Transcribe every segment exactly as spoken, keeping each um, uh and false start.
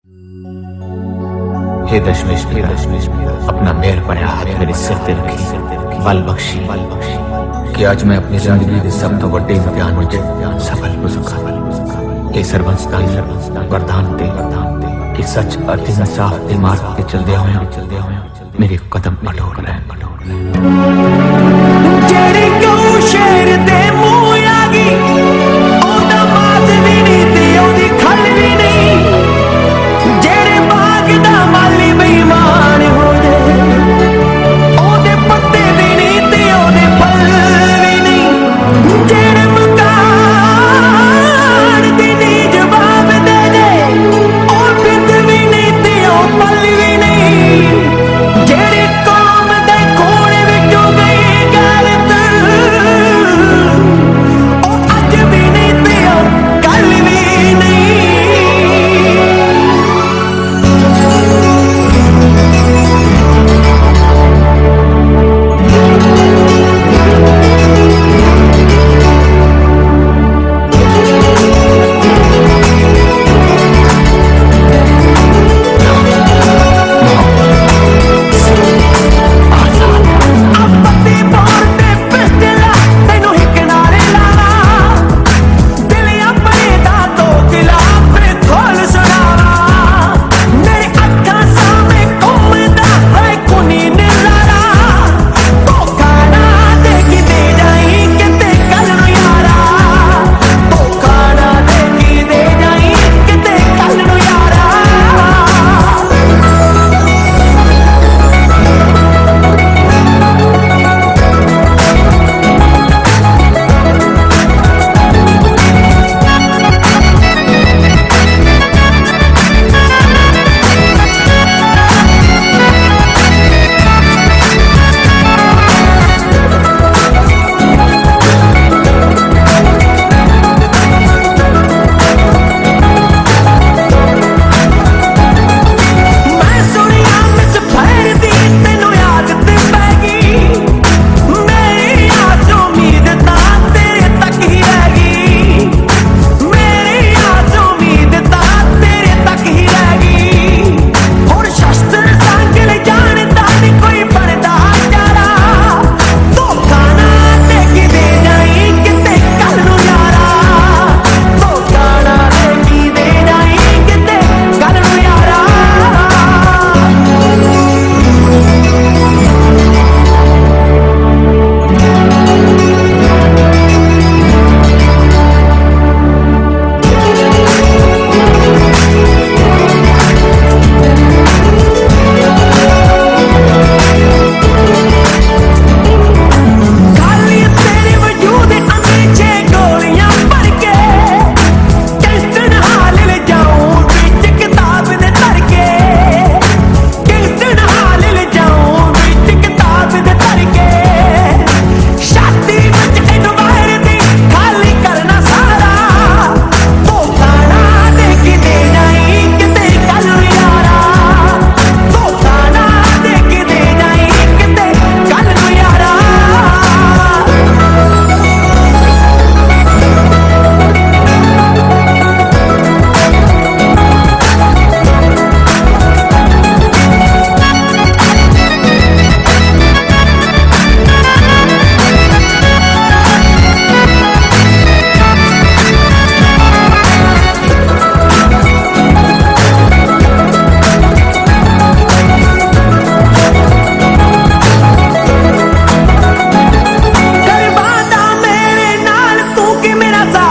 हे दशमेश हे दशमेश अपना मेहर भरा हाथ मेरे सिर ते रखी बल बख्शी बल बख्शी कि अज मैं अपनी जिंदगी के सब तो बड़े इम्तिहान में सफल हो सका। हे सर्वंसदानी वरदान दे कि सच अर्थ इंसाफ के मार्ग पे चलदे होया चलदे होया मेरे कदम अटोट रहन अटोट रहन। जेड़ी गौ शेर दे मुंह आ गई ओदा मास भी नहीं ते ओदी खल भी नहीं। जेड़े बाग दा माली बेईमान हो जाए ओदे पत्ते भी नहीं ते ओदे फल भी नहीं। जेड़े मकान दी नहीं जवाब दे दे ओ बिंद भी नहीं ते ओ पल भी नहीं। जेड़ी कौम दे कोने विचों गई गलत ओ अज भी नहीं ते ओ कल भी नहीं।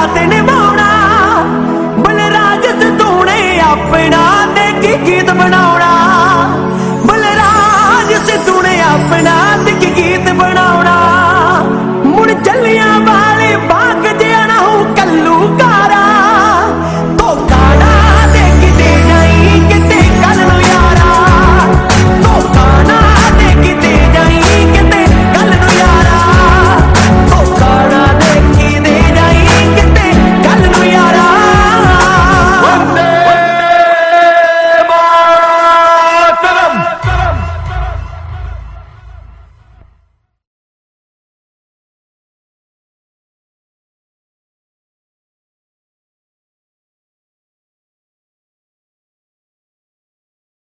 गीत बनाओ